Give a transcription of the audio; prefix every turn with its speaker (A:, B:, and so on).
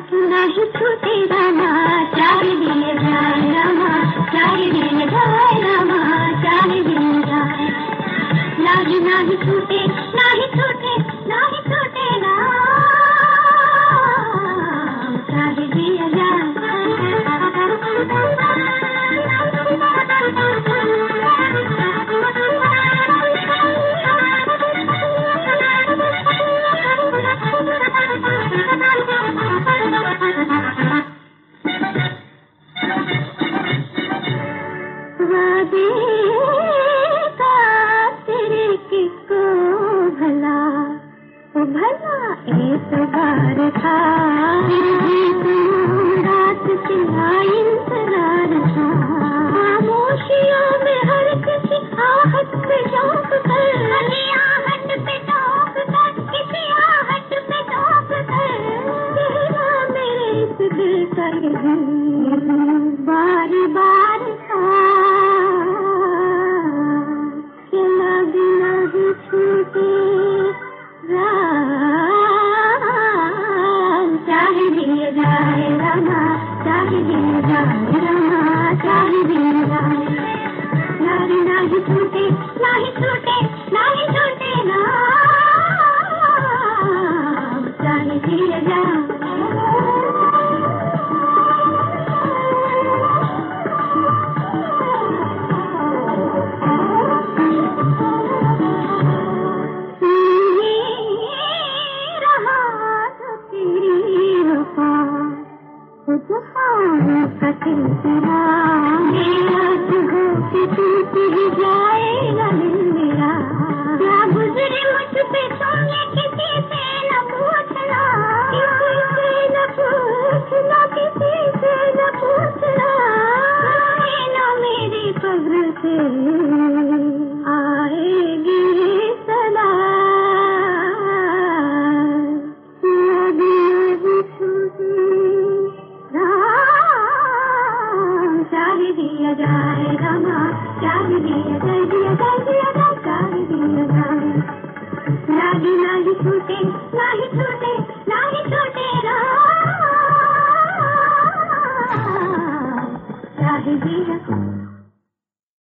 A: नहीं छूटे रामा चाहे दिन जाए रामा चाहे दिन जाए रामा चाहे दिन जाए लागे नहीं छूटे नहीं छूटे नहीं छूटे राम चाहे दिन जाए भला एक बार था फिर भी रात का इंतजार था खामोशियों में हर किसी आहट पे टोक कर आहट पे टोक कर किसी आहट पे टोक कर कहना मेरे इस दिल का बार बार था कि लगी नहीं छूटे राम चाहे दिए जाए रामा चाहे दिए जाए रामा चाहे दिए जाए नारी नाही छूटे नाही छूटे नाही छूटे राम चाहे दिए जाए कठिन तेरा मेरा हो के टूट ही जाएगा दिल मेरा क्या गुजरे मुझ पे तुमने किसी से न पूछना किसी से न पूछना किसी से न पूछना ना मेरी कब्र से आएगी सदा चाहे दिया जाए रामा चाहे दिया जाए चाहे दिया जाए लागे नहीं छूटे नहीं छूटे नहीं छूटे राम चाहे दिया